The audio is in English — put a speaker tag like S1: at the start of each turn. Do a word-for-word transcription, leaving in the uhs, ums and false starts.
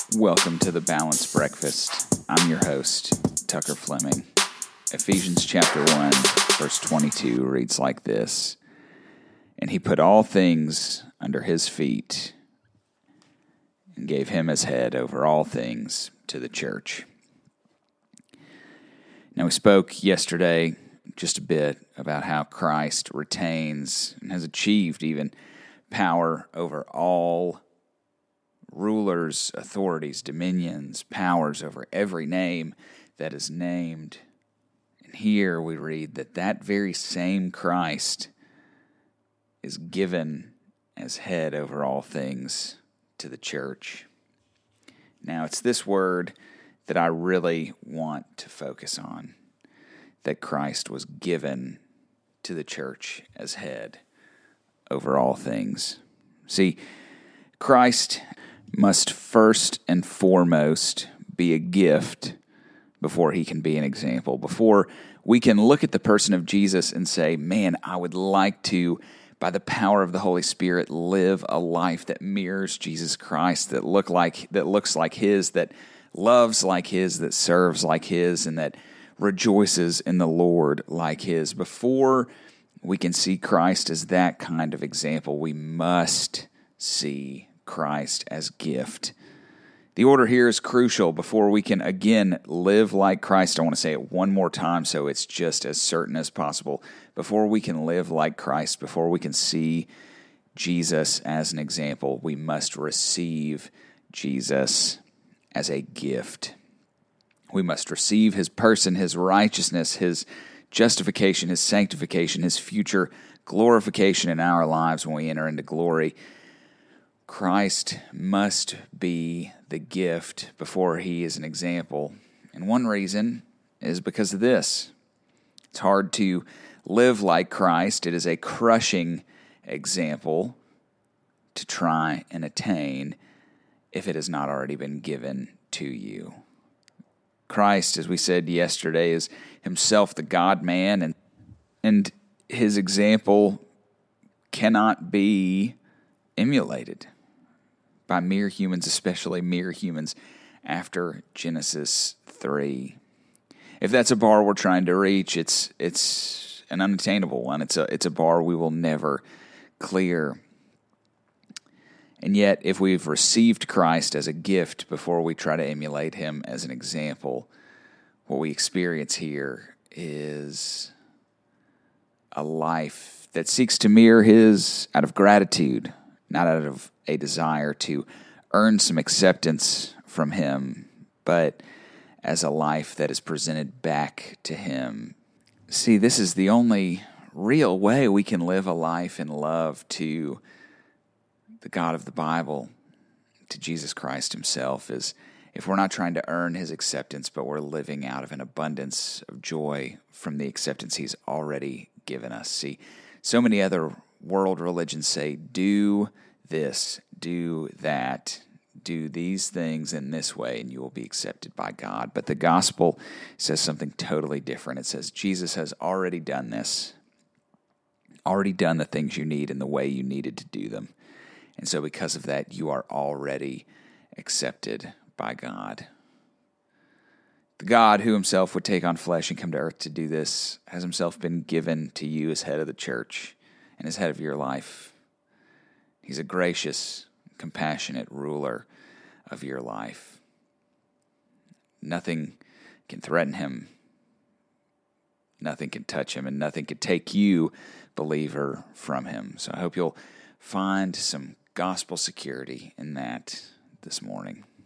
S1: Welcome to the Balanced Breakfast. I'm your host, Tucker Fleming. Ephesians chapter one, verse twenty-two reads like this: "And he put all things under his feet and gave him as head over all things to the church." Now, we spoke yesterday just a bit about how Christ retains and has achieved even power over all rulers, authorities, dominions, powers over every name that is named. And here we read that that very same Christ is given as head over all things to the church. Now, it's this word that I really want to focus on, that Christ was given to the church as head over all things. See, Christ must first and foremost be a gift before he can be an example. Before we can look at the person of Jesus and say, man, I would like to, by the power of the Holy Spirit, live a life that mirrors Jesus Christ, that look like that looks like his, that loves like his, that serves like his, and that rejoices in the Lord like his. Before we can see Christ as that kind of example, we must see Christ as gift. The order here is crucial. Before we can again live like Christ, I want to say it one more time so it's just as certain as possible. Before we can live like Christ, before we can see Jesus as an example, we must receive Jesus as a gift. We must receive his person, his righteousness, his justification, his sanctification, his future glorification in our lives when we enter into glory. Christ must be the gift before he is an example. And one reason is because of this. It's hard to live like Christ. It is a crushing example to try and attain if it has not already been given to you. Christ, as we said yesterday, is himself the God-man, and, and his example cannot be emulated by mere humans, especially mere humans after Genesis three. If that's a bar we're trying to reach, it's it's an unattainable one. It's a it's a bar we will never clear. And yet, if we've received Christ as a gift before we try to emulate him as an example, what we experience here is a life that seeks to mirror his out of gratitude, not out of a desire to earn some acceptance from him, but as a life that is presented back to him. See, this is the only real way we can live a life in love to the God of the Bible, to Jesus Christ himself, is if we're not trying to earn his acceptance, but we're living out of an abundance of joy from the acceptance he's already given us. See, so many other world religions say, do this, do that, do these things in this way, and you will be accepted by God. But the gospel says something totally different. It says Jesus has already done this, already done the things you need in the way you needed to do them. And so because of that, you are already accepted by God. The God who himself would take on flesh and come to earth to do this has himself been given to you as head of the church and as head of your life. He's a gracious, compassionate ruler of your life. Nothing can threaten him. Nothing can touch him, and nothing can take you, believer, from him. So I hope you'll find some gospel security in that this morning.